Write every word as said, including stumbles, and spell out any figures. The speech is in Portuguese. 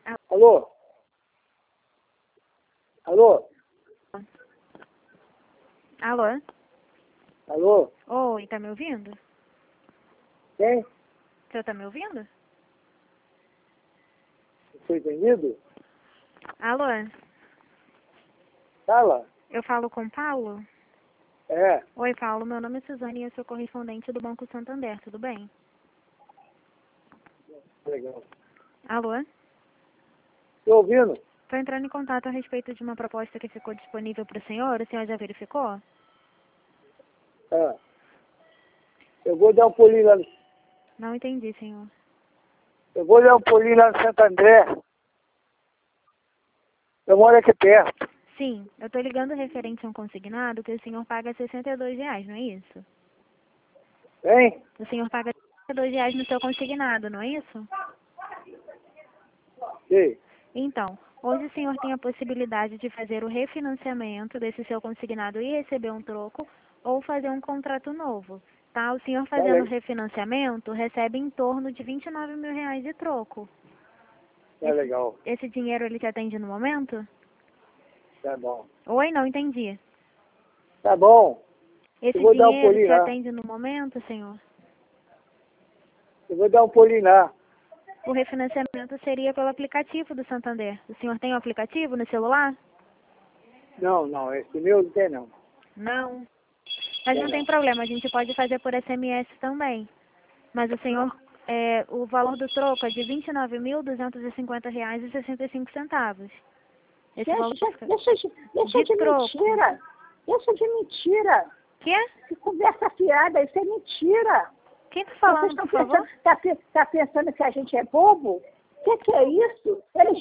Alô? Alô? Alô? Alô? Oi, tá me ouvindo? Quem? O senhor tá me ouvindo? Foi entendido? Alô? Fala. Eu falo com Paulo? É. Oi, Paulo, meu nome é Suzane e eu sou correspondente do Banco Santander, tudo bem? Legal. Alô? Tô ouvindo? Estou entrando em contato a respeito de uma proposta que ficou disponível para o senhor, o senhor já verificou? É. Eu vou dar um pulinho lá no... Não entendi, senhor. Eu vou dar um pulinho lá no Santo André. Eu moro aqui perto. Sim, eu estou ligando referente a um consignado que o senhor paga sessenta e dois reais, não é isso? Hein? O senhor paga sessenta e dois reais no seu consignado, não é isso? Sim. Então, hoje o senhor tem a possibilidade de fazer o refinanciamento desse seu consignado e receber um troco, ou fazer um contrato novo, tá? O senhor fazendo o Tá refinanciamento recebe em torno de vinte e nove mil reais de troco. Tá legal. Esse dinheiro ele te atende no momento? Tá bom. Oi, não entendi. Tá bom. Esse Eu vou dar um dinheiro pulinho te lá. atende no momento, senhor? Eu vou dar um pulinho lá. O refinanciamento seria pelo aplicativo do Santander. O senhor tem o aplicativo no celular? Não, não. Esse meu não tem não. Não. Mas Tem não tem não. problema, a gente pode fazer por S M S também. Mas o senhor, é, o valor do troco é de vinte e nove mil duzentos e cinquenta reais e sessenta e cinco centavos. Esse Deixa, valor deixa, deixa de, deixa de de troco. mentira. Deixa de mentira. Quê? Que conversa fiada, isso é mentira. Quem tá Vocês falando, estão por favor? pensando, tá, pe- tá pensando que a gente é bobo? O que, que é isso? Eles